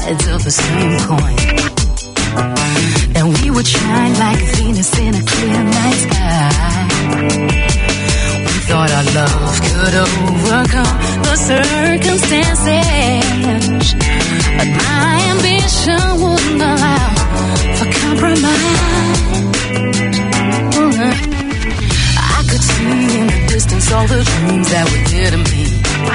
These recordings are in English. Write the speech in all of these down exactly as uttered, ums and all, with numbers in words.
sides of the same coin. And we would shine like Venus in a clear night sky. We thought our love could overcome the circumstances, but my ambition wouldn't allow for compromise. I could see in the distance all the dreams that were dear to me.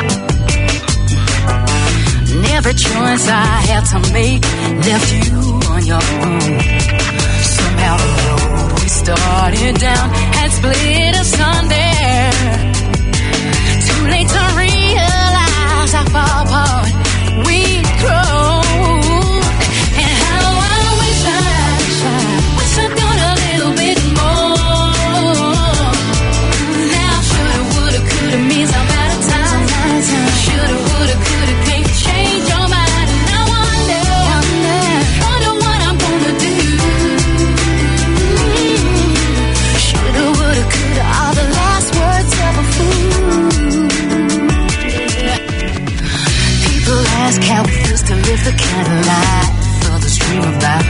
And every choice I had to make left you on your own. Somehow the road we started down had split asunder. Too late to realize how far apart we'd grown. And how I wish I, wish I'd done a little bit more. Now shoulda, woulda, coulda means I'm out of time. Shoulda, woulda, coulda, can't change your mind. And I wonder, wonder what I'm gonna do. Shoulda, woulda, coulda, all the last words of a fool. People ask how it feels to live the kind of life others dream about.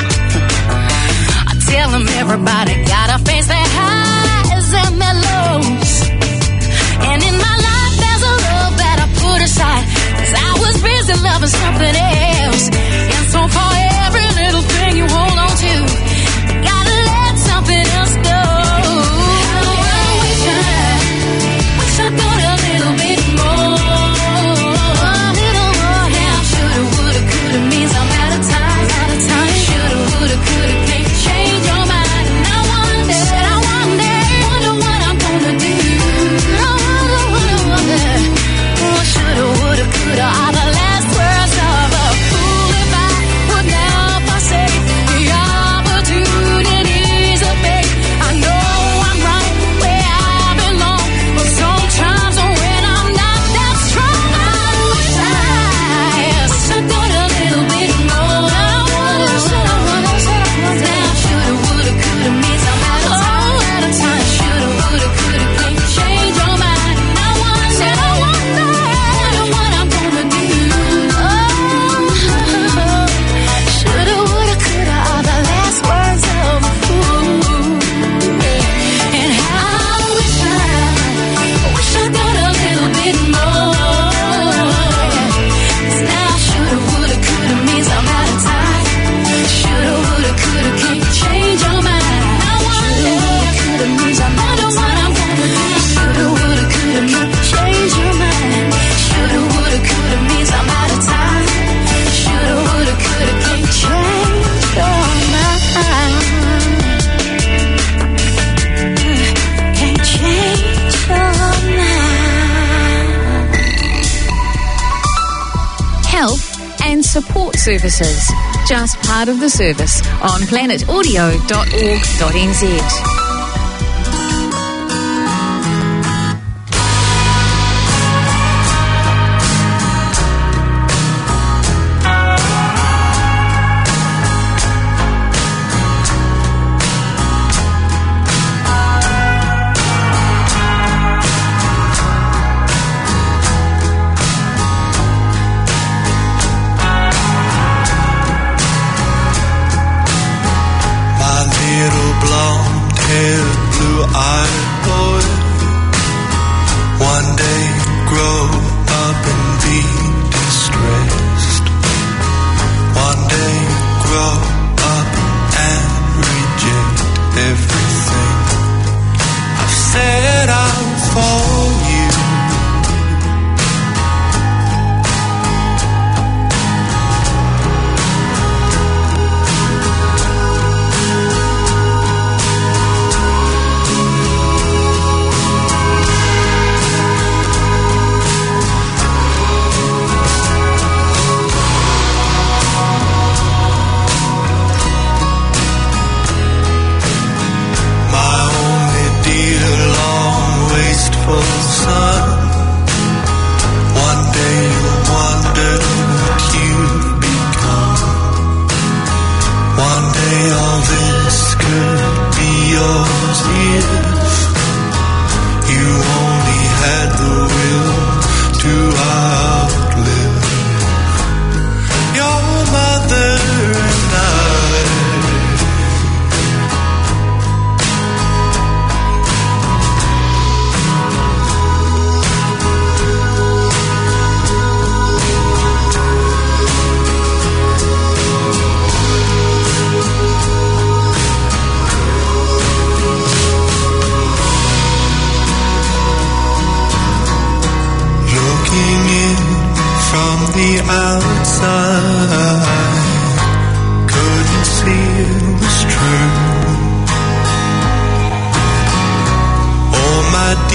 I tell them everybody gotta face their highs and their lows. And in my life there's a love that I put aside, 'cause I was busy loving something else. And so for every little thing you hold on to, you gotta let something else go. I wish I, wish I'd done a little bit more. A little more. Now shoulda, woulda, coulda means I'm out of time. Out of time. Shoulda, woulda, coulda, can't change your mind. And I wonder, I wonder, wonder what I'm gonna do. I wonder, wonder, wonder. Oh, shoulda, woulda, coulda, all the last words of a fool. If I would now forsake the opportunities of fate, I know I'm right where I belong. But sometimes when I'm not that strong, I wish I, wish I'd done a little bit more. I wonder, shoulda, woulda, shoulda, now shoulda, woulda, coulda means I'm out of time. Out of time. Shoulda, woulda, coulda, can't change your mind. And I wonder, I wonder, wonder what I'm gonna do. Oh, shoulda, woulda, coulda, all the last words of a fool. And how I wish I, wish I'd done a little bit more. 'Cause now shoulda, woulda, coulda means I'm out of time. Shoulda, woulda, coulda, can't change your mind. I wonder, coulda means I'm out of what I'm gonna do. Shoulda, woulda, coulda, can't change your mind. Shoulda, woulda, coulda means I'm out of time. Shoulda, woulda, coulda, can't change your mind. Can't change your mind. Health and support services. Just part of the service on planet audio dot org dot n z. My little blonde-haired, blue-eyed boy, one day grow up and be distressed. One day grow up and reject everything I've set out for you. My only dear long wasteful son, one day you'll wonder what you've become. One day all this could be yours if you only had the will to outlive your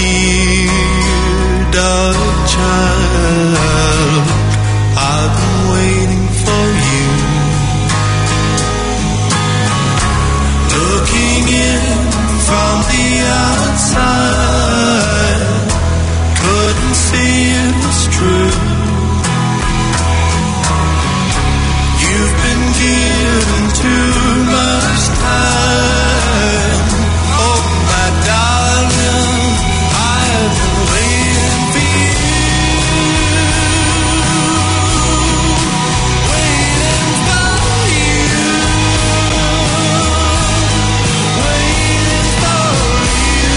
dear dark child, I've been waiting for you. Looking in from the outside, couldn't see it was true. You've been given too much time. Oh, my darling, I've been waiting for you. Waiting for you. Waiting for you.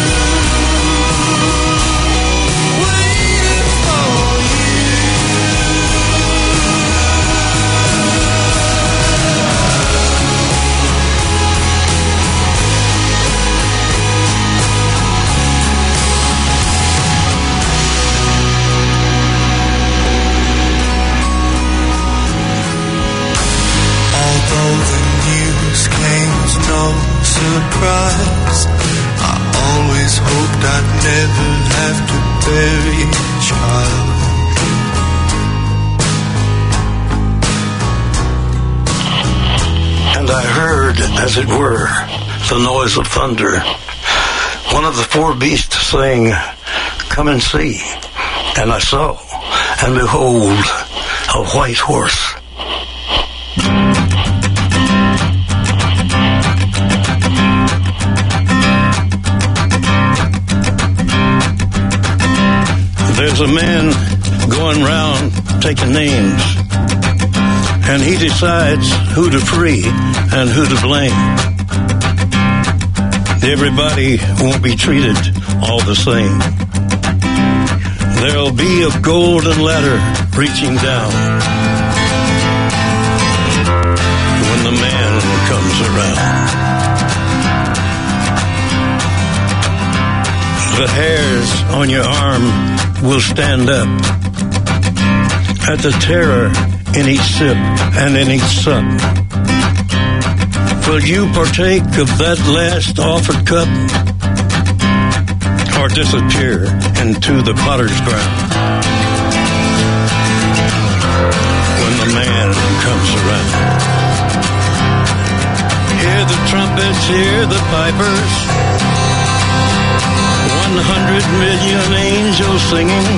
Waiting for you. Although the news came as no surprise, I always hoped I'd never have to bury a child. And I heard, as it were, the noise of thunder. One of the four beasts saying, "Come and see." And I saw, and behold, a white horse. There's a man going round taking names, and he decides who to free and who to blame. Everybody won't be treated all the same. There'll be a golden ladder reaching down when the man comes around. The hairs on your arm will stand up at the terror in each sip and in each sup. Will you partake of that last offered cup, or disappear into the potter's ground when the man comes around? Hear the trumpets, hear the pipers, one hundred million angels singing.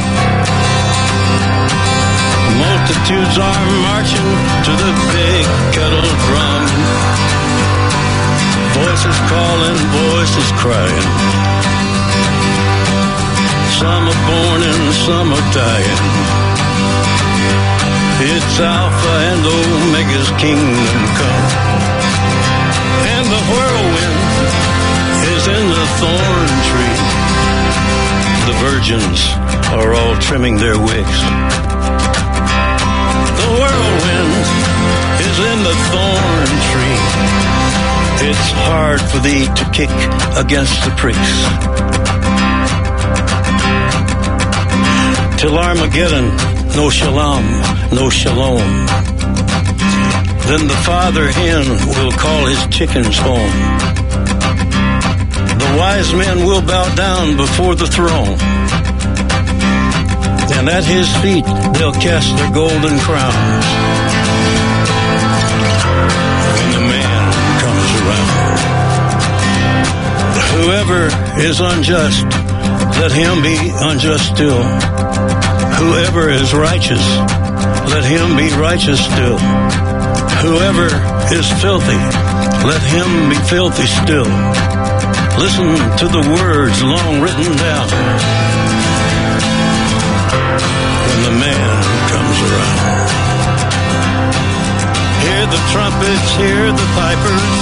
Multitudes are marching to the big kettle drum. Voices calling, voices crying. Some are born and some are dying. It's Alpha and Omega's kingdom come. And the whirlwind is in the thorn tree. The virgins are all trimming their wicks. The whirlwind is in the thorn tree. It's hard for thee to kick against the pricks. Till Armageddon, no shalom, no shalom. Then the father hen will call his chickens home. The wise men will bow down before the throne, and at his feet they'll cast their golden crowns when the man comes around. Whoever is unjust, let him be unjust still. Whoever is righteous, let him be righteous still. Whoever is filthy, let him be filthy still. Listen to the words long written down when the man comes around. Hear the trumpets, hear the pipers,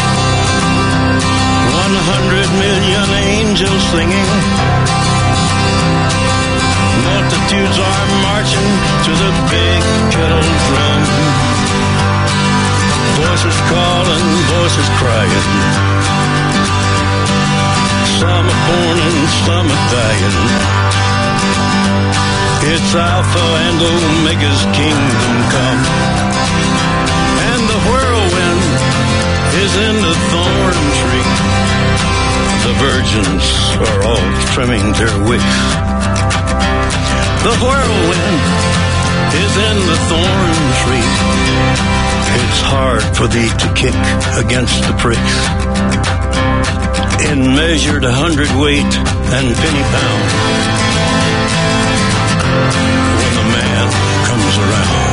one hundred million angels singing. Multitudes are marching to the big kettle drum. Voices calling, voices crying. Some are born and some are dying. It's Alpha and Omega's kingdom come. And the whirlwind is in the thorn tree. The virgins are all trimming their wicks. The whirlwind is in the thorn tree. It's hard for thee to kick against the pricks. In measured hundredweight and penny pound, when the man comes around.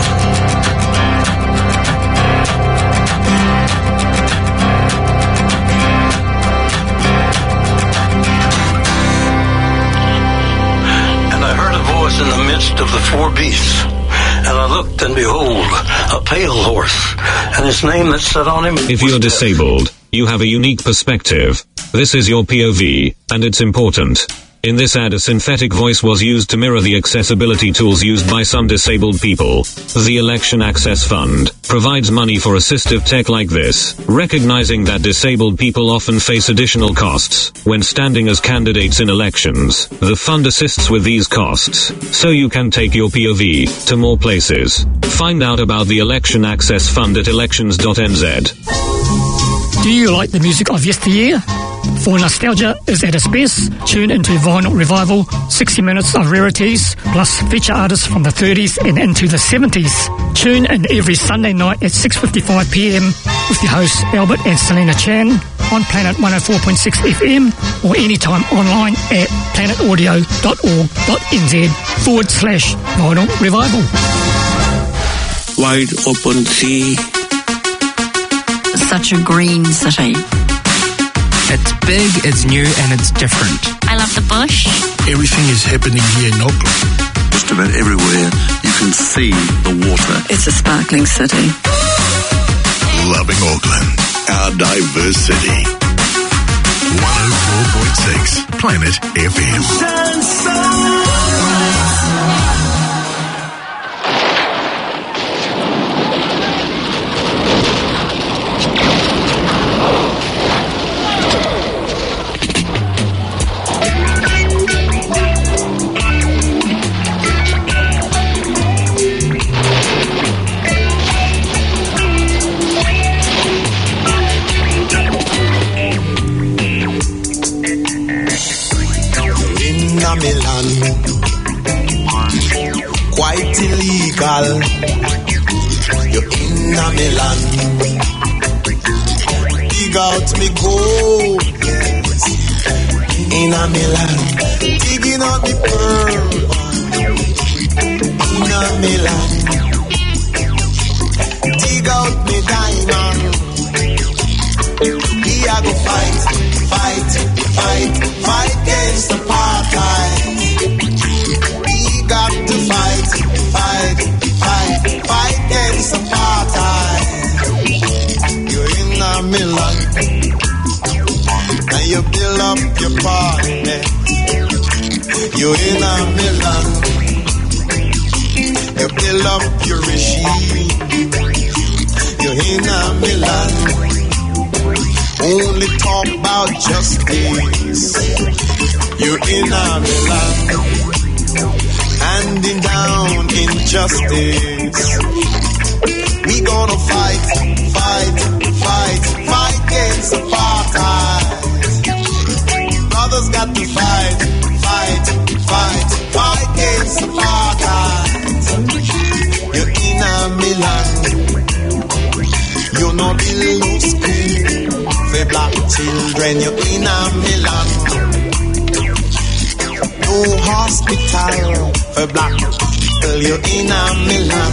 And I heard a voice in the midst of the four beasts. And I looked, and behold, a pale horse, and his name that sat on him. If you're disabled, you have a unique perspective. This is your P O V, and it's important. In this ad, a synthetic voice was used to mirror the accessibility tools used by some disabled people. The Election Access Fund provides money for assistive tech like this, recognizing that disabled people often face additional costs when standing as candidates in elections. The fund assists with these costs, so you can take your P O V to more places. Find out about the Election Access Fund at elections dot n z. Do you like the music of yesteryear? For nostalgia is at its best. Tune into Vinyl Revival, sixty minutes of rarities, plus feature artists from the thirties and into the seventies. Tune in every Sunday night at six fifty-five p m with your hosts Albert and Selena Chan on Planet one oh four point six F M or anytime online at planet audio dot org dot n z forward slash Vinyl Revival. Wide open sea. Such a green city. It's big, it's new, and it's different. I love the bush. Everything is happening here in Auckland. Just about everywhere you can see the water. It's a sparkling city. Loving Auckland, our diverse city. one oh four point six Planet F M. Milan, quite illegal. You're in a Milan. Dig out me gold, yes. In a Milan, digging out me pearl. In a Milan, dig out me diamond. We are gonna fight, fight, fight, fight against the apartheid. We got to fight, fight, fight, fight against the apartheid. You're in a Milan, and you build up your parliament. You're in a Milan, you build up your regime. You're in a Milan. Only talk about justice. You're in a Milan, handing down injustice. We gonna fight, fight, fight, fight against apartheid. Brothers got to fight, fight, fight, fight against apartheid. You're in a Milan, you know the low school. For black children, you're in a Milan. No hospital for black people, you're in a Milan.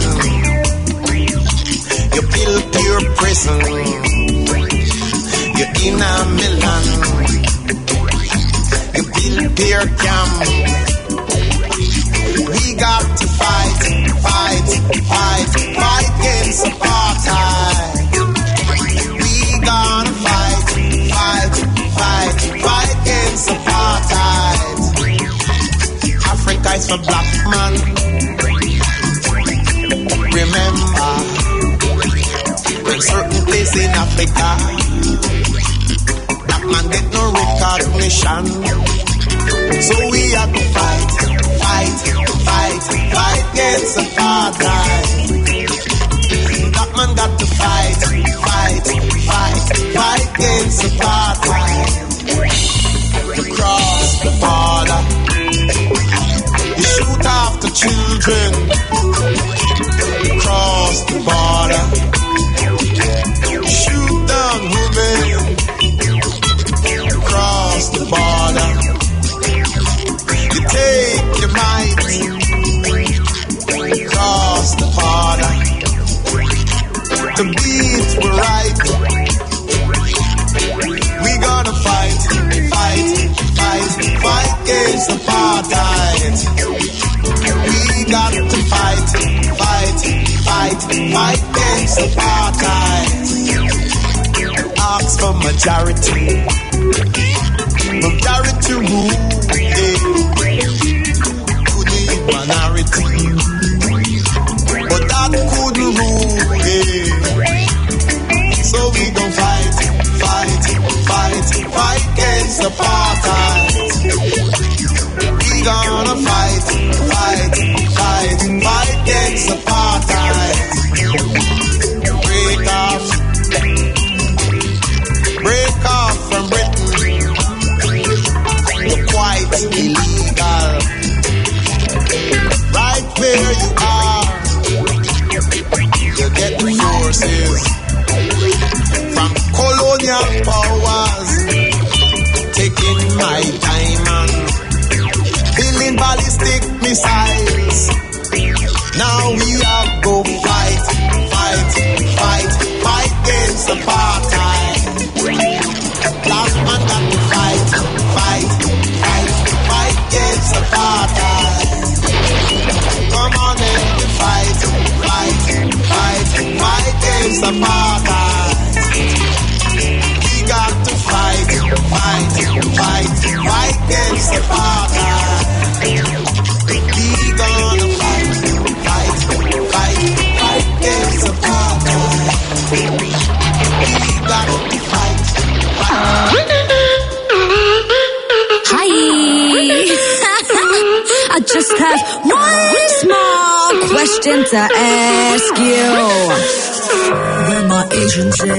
You build your prison, you're in a Milan. You build your camp. We got to fight, fight, fight, fight against apartheid. We gonna fight, fight, fight, fight against apartheid. Africa is for black man. Remember, in certain places in Africa, black man get no recognition. So we have to fight, fight, fight, fight against apartheid. Black man got to fight, fight, fight, fight against apartheid. against apartheid. Ask for majority. Majority rule, yeah. To the minority. But that couldn't rule, yeah. So we gon' fight, fight, fight, fight against apartheid. We gonna fight, fight, fight, fight against apartheid. Break off, break off from Britain. You're quite illegal. Right where you are, you get the forces from colonial powers taking my diamond, building ballistic missiles. Now we have go fight, fight, fight, fight against apartheid. Last man got to fight, fight, fight, fight against apartheid. Come on in, fight, fight, fight, fight against apartheid. We got to fight, fight, fight, fight against apartheid. We gonna fight, fight, fight, fight against apartheid. We got to fight, fight. Hi. I just have one small question to ask you. Where my Asians at?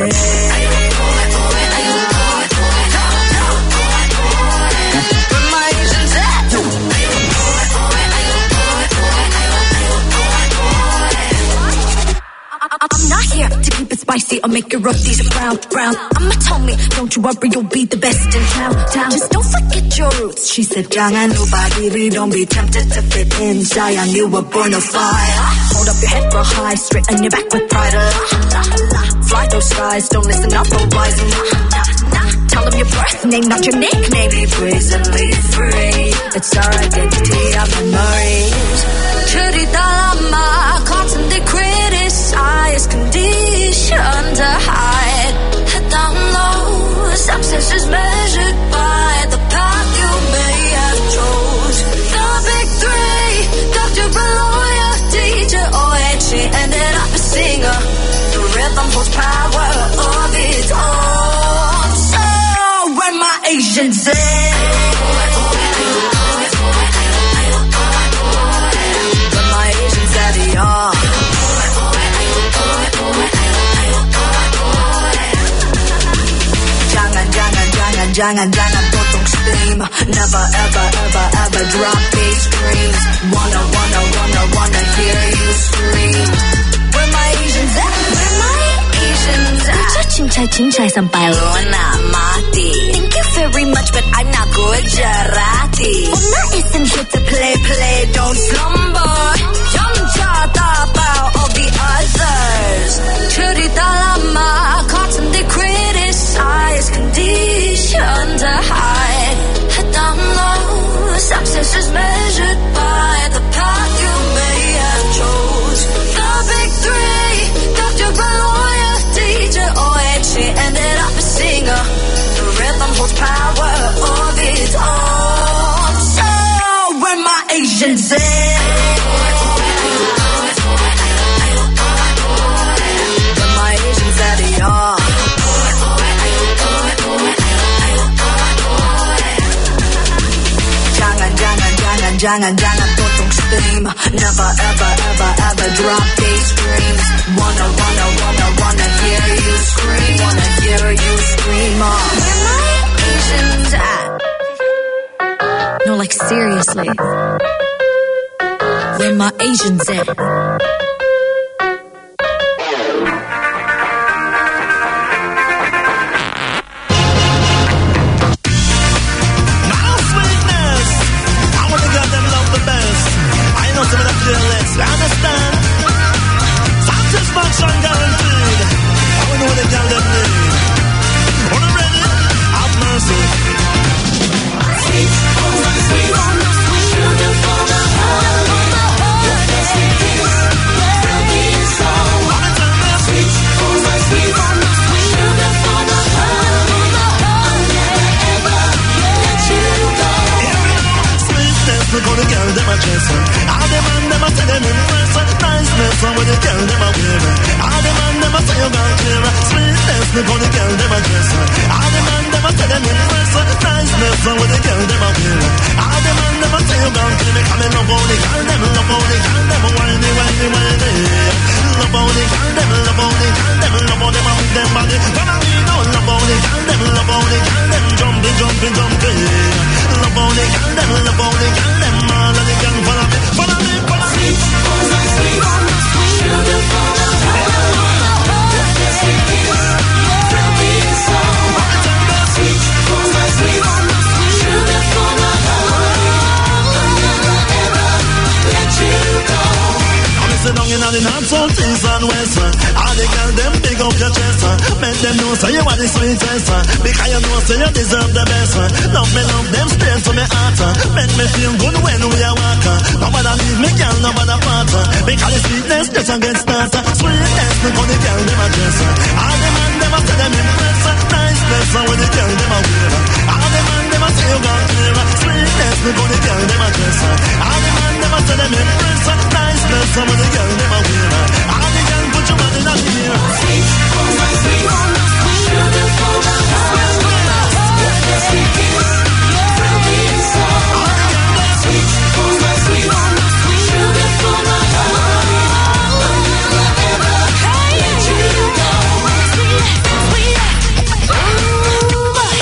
I'm not here to keep it spicy or make your rotis brown, brown. I'ma tell me, don't you worry, you'll be the best in town, town. Just don't forget your roots. She said, jangan lupa diri, don't be tempted to fit in. Sayang, you were born to fly. Hold up your head real high, straighten your back with pride. Fly those skies, don't listen up, don't rise. Tell them your birth name, not your nickname. Be brazenly free. It's our identity, our memories. Cerita lama, constantly criticize, conditioned to hide. Head down low, success is measured by the path you may have chose. The big three, doctor, a lawyer, teacher, or she ended up a singer. The rhythm holds power of its own. So, where my Asians at? Jangan, jangan, jangan, jangan, jangan potong steam. Never, ever, ever, ever drop these screams. Wanna, wanna, wanna, wanna hear you scream. Where my Asians at? Where my Asians at? Puja cincai cincai sampai lo nak mati. Thank you very much, but I'm not Gujarati. Una isn't here to play, play, don't slumber. Yamcha about all the others. Cerita lama, constantly criticize, conditioned to hide. Head down low, success is measured by the path you may have chose. The big three, doctor, a lawyer, teacher, or she ended up a singer. The rhythm holds power of its own. So, where my Asians at? Jangan, jangan potong steam. Never, ever, ever, ever drop these screams. Wanna, wanna, wanna, wanna hear you scream. Wanna hear you scream. Oh. Where my Asians at? No, like seriously. Where my Asians at? Understand? Satisfaction guaranteed. I don't know what they got them need. When I'm ready, have mercy. Sweet, oh, sweet, sugar for the heart. Your best kiss. look how the girl them a dress. All the man them a say them impress. Niceness on with the girl them a wear. All the man them a say you gone clear. Sweetness look how the girl them a dress. All the man them a say them impress. Niceness on with the girl them a wear. All the man them a say you gone clear. Come and love how the girl them, love how the girl them whiny, whiny, whiny. Love how the girl them, love how the girl them, love how them with them body. Follow me now, love how the girl them, love how the girl them jumping, jumping, jumping. Love how the girl them, love how the girl them, all of the girl follow me, follow me, follow me. Sweet, sweet, sugar for the heart. Yes, it is. Thrill me so. Sweet, sweet, sugar for the heart. Never ever let you go. Sit down in all the north, south, east and west. All the girls them big up your chest. Make them know say you are the sweetest. Because you know say you deserve the best. Love me, love them straight to me heart. Make me feel good when we are walking. Nobody leave me, girl, nobody part. Because the sweetness just a get started. Sweetness, look how the girl them a dress. All the man them a say them impress. Niceness, when the girl them a wear. All the man them a say you gone clear. Sweetness, look how the girl them a dress. All the man them a say them impress. Niceness, when the girl them a wear. All the girl put your body in the mirror. Sweet, oh my sweet, sugar for the heart. Yes, it is. Thrill me so. All the girl sweet, oh my sweet, sugar for the heart. Never ever let you go. Sweet, sweet, ooh boy.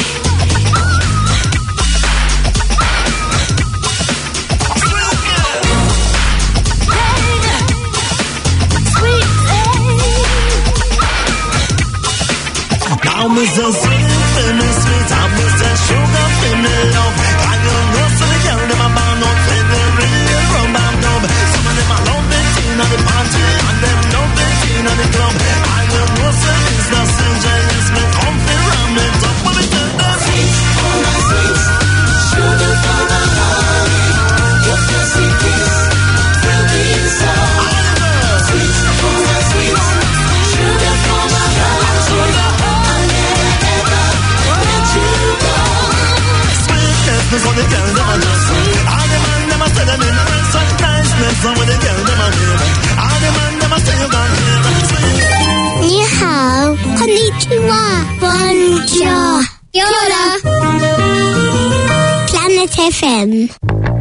Now me so sweet, feel me sweet. I me say sugar, feel me love. And you know so the girl them a bound out for the real rum and dub. Some of them a love it in at the party, and them love it in at the club. And you know so it's not stranger, yes me come fi ram it up when me tell them. Sweet, oh my sweet, sugar for the heart. Yes, yes it is, thrill me so. Sweet, oh my sweet, sugar for the heart. Niceness on the girl them a dress. All the man them a say them impress. Niceness on with the girl them a wear. All the man them a say you gone clear. Ni hao, konnichiwa, bonjour, yola. Planet F M.